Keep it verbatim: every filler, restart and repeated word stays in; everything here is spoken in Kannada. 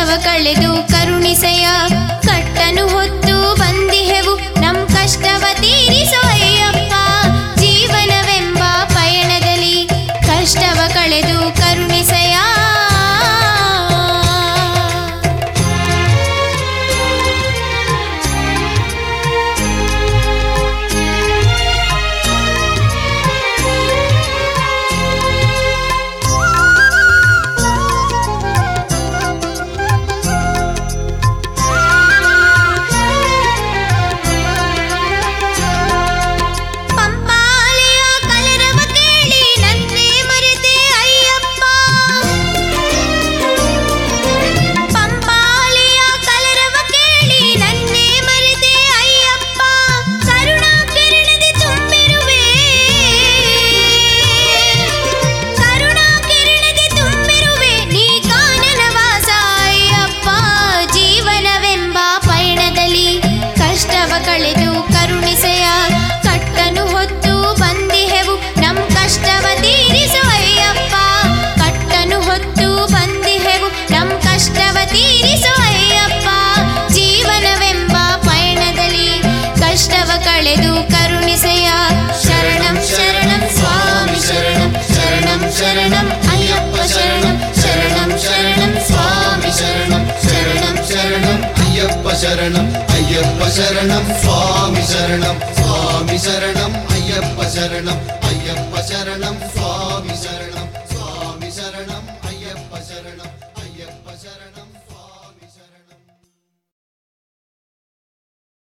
ಕಷ್ಟವ ಕಳೆದು ಕರುಣಿಸೆಯ ಕಟ್ಟನು ಹೊತ್ತು ಬಂದಿಹೆವು ನಮ್ ಕಷ್ಟವ ತೀರಿಸೋ ಅಯ್ಯಪ್ಪ ಜೀವನವೆಂಬ ಪಯಣದಲ್ಲಿ ಕಷ್ಟವ ಕಳೆದು ಕರುಣಿಸೆಯ ಕಳೆದು ಕರುಣಿಸೆಯ ಕಟ್ಟನು ಹೊತ್ತು ಬಂದಿಹೆವು ನಮ್ ಕಷ್ಟವ ತೀರಿಸೋ ಅಯ್ಯಪ್ಪ ಕಟ್ಟನು ಹೊತ್ತು ಬಂದಿಹೆವು ನಮ್ ಕಷ್ಟವ ತೀರಿಸೋ ಅಯ್ಯಪ್ಪ ಜೀವನವೆಂಬ ಪಯಣದಲ್ಲಿ ಕಷ್ಟವ ಕಳೆದು ಕರುಣಿಸೆಯ ಶರಣಂ ಶರಣಂ ಸ್ವಾಮಿ ಶರಣಂ ಶರಣಂ ಶರಣಂ ಅಯ್ಯಪ್ಪ ಶರಣಂ ಶರಣಂ ಶರಣಂ ಸ್ವಾಮಿ ಶರಣಂ ಶರಣಂ ಶರಣಂ ಅಯ್ಯಪ್ಪ ಶರಣಂ ಅಯ್ಯಪ್ಪ ಶರಣಂ ಸ್ವಾಮಿ ಶರಣಂ ಸ್ವಾಮಿ ಶರಣಂ ಅಯ್ಯಪ್ಪ ಶರಣಂ ಅಯ್ಯಪ್ಪ ಶರಣಂ ಸ್ವಾಮಿ ಶರಣಂ